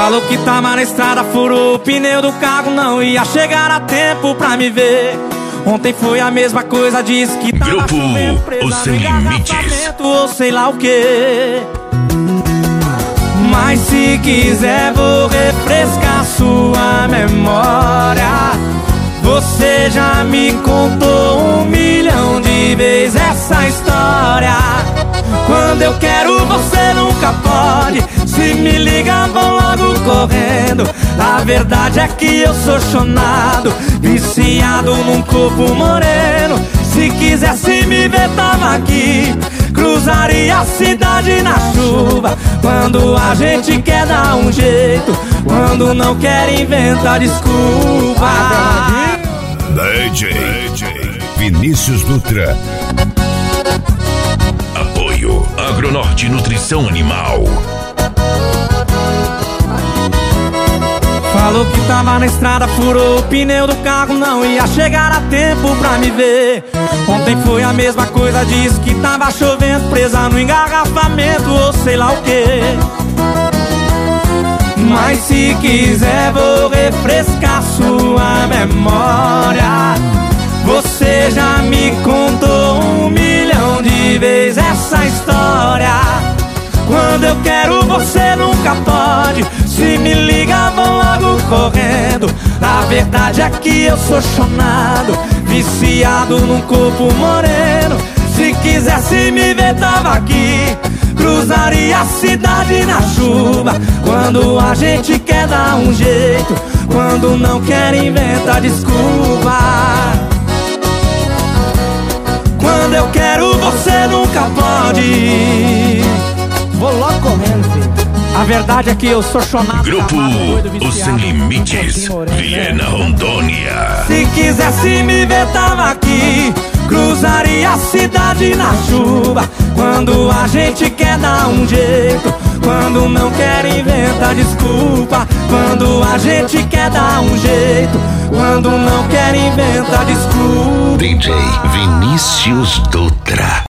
Falou que tava na estrada, furou o pneu do carro, não ia chegar a tempo pra me ver. Ontem foi a mesma coisa, disse que tava Grupo chovendo, presa Os Sem no Limites. engarrafamento ou sei lá o que. Mas se quiser vou refrescar sua memória. Você já me contou 1 milhão de vezes essa história. Quando eu quero você nunca pode. Se me liga vão logo correndo. A verdade é que eu sou chonado, viciado num corpo moreno. Se quisesse me ver tava aqui, cruzaria a cidade na chuva. Quando a gente quer dar um jeito, quando não quer inventar desculpa. DJ Vinícius Dutra. Apoio Agronorte Nutrição Animal. Falou que tava na estrada, furou o pneu do carro, não ia chegar a tempo pra me ver. Ontem foi a mesma coisa, disse que tava chovendo, presa no engarrafamento ou sei lá o que. Mas se quiser vou refrescar sua memória. Você já me contou 1 milhão de vezes essa história. Quando eu quero você nunca pode. Se me liga vão logo correndo. A verdade é que eu sou chonado, viciado num corpo moreno. Se quisesse me ver tava aqui, cruzaria a cidade na chuva. Quando a gente quer dar um jeito, quando não quer inventar desculpa. Quando eu quero você nunca pode. Vou logo correndo, filho. A verdade é que eu sou chonado. Grupo Os Sem Limites, Viena, Rondônia. Se quisesse me ver tava aqui, cruzaria a cidade na chuva. Quando a gente quer dar um jeito, quando não quer inventar desculpa. Quando a gente quer dar um jeito, quando não quer inventar desculpa. DJ Vinícius Dutra.